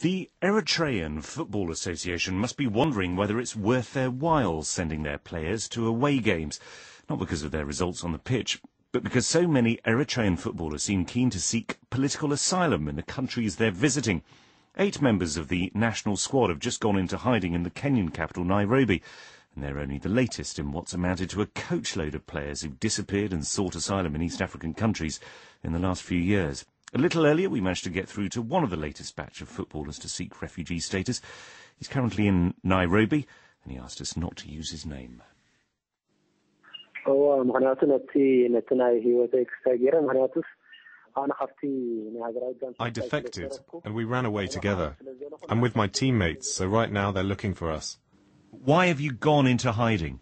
The Eritrean Football Association must be wondering whether it's worth their while sending their players to away games, not because of their results on the pitch, but because so many Eritrean footballers seem keen to seek political asylum in the countries they're visiting. 8 members of the national squad have just gone into hiding in the Kenyan capital, Nairobi, and they're only the latest in what's amounted to a coachload of players who've disappeared and sought asylum in East African countries in the last few years. A little earlier, we managed to get through to one of the latest batch of footballers to seek refugee status. He's currently in Nairobi, and he asked us not to use his name. I defected, and we ran away together. I'm with my teammates, so right now they're looking for us. Why have you gone into hiding?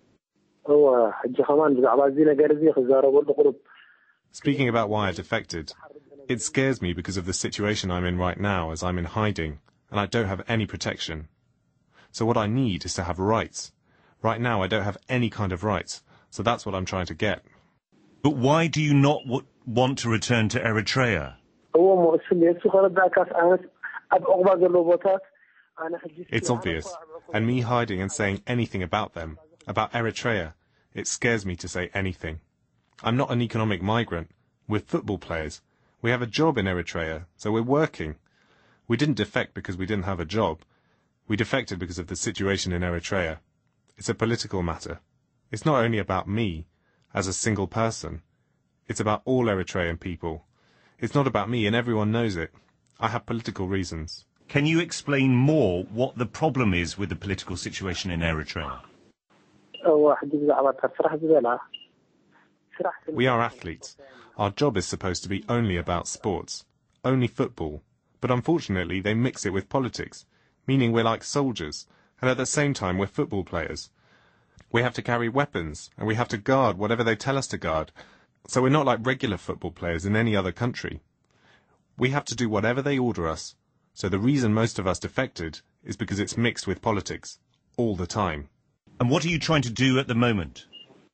Speaking about why I defected, it scares me because of the situation I'm in right now, as I'm in hiding, and I don't have any protection. So what I need is to have rights. Right now I don't have any kind of rights, so that's what I'm trying to get. But why do you not want to return to Eritrea? It's obvious, and me hiding and saying anything about them, about Eritrea, it scares me to say anything. I'm not an economic migrant. We're football players. We have a job in Eritrea, so we're working. We didn't defect because we didn't have a job. We defected because of the situation in Eritrea. It's a political matter. It's not only about me, as a single person. It's about all Eritrean people. It's not about me, and everyone knows it. I have political reasons. Can you explain more what the problem is with the political situation in Eritrea? We are athletes. Our job is supposed to be only about sports, only football. But unfortunately, they mix it with politics, meaning we're like soldiers, and at the same time we're football players. We have to carry weapons, and we have to guard whatever they tell us to guard. So we're not like regular football players in any other country. We have to do whatever they order us. So the reason most of us defected is because it's mixed with politics, all the time. And what are you trying to do at the moment?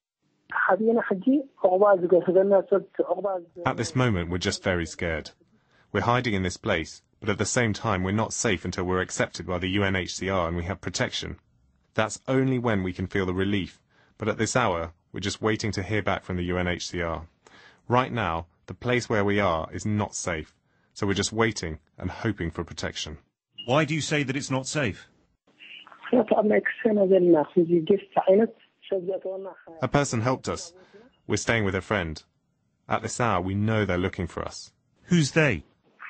At this moment, we're just very scared. We're hiding in this place, but at the same time, we're not safe until we're accepted by the UNHCR and we have protection. That's only when we can feel the relief, but at this hour, we're just waiting to hear back from the UNHCR. Right now, the place where we are is not safe, so we're just waiting and hoping for protection. Why do you say that it's not safe? A person helped us. We're staying with a friend. At this hour, we know they're looking for us. Who's they?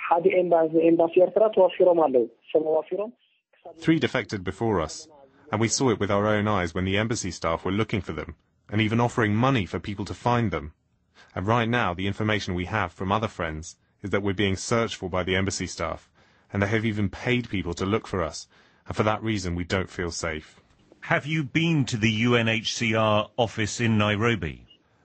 3 defected before us, and we saw it with our own eyes when the embassy staff were looking for them, and even offering money for people to find them. And right now, the information we have from other friends is that we're being searched for by the embassy staff, and they have even paid people to look for us, and for that reason we don't feel safe. Have you been to the UNHCR office in Nairobi?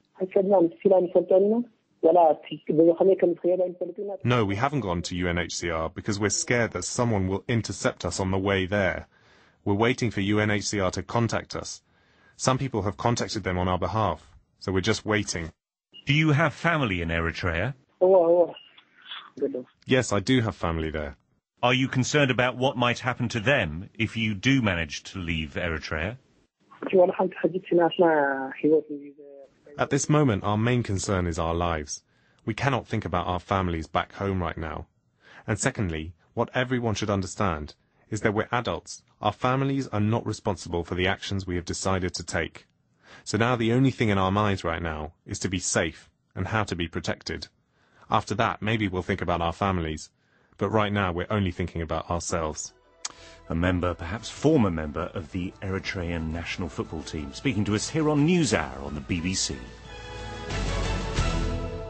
No, we haven't gone to UNHCR because we're scared that someone will intercept us on the way there. We're waiting for UNHCR to contact us. Some people have contacted them on our behalf, so we're just waiting. Do you have family in Eritrea? Yes, I do have family there. Are you concerned about what might happen to them if you do manage to leave Eritrea? At this moment, our main concern is our lives. We cannot think about our families back home right now. And secondly, what everyone should understand is that we're adults. Our families are not responsible for the actions we have decided to take. So now the only thing in our minds right now is to be safe and how to be protected. After that, maybe we'll think about our families. But right now, we're only thinking about ourselves. A member, perhaps former member, of the Eritrean national football team, speaking to us here on NewsHour on the BBC.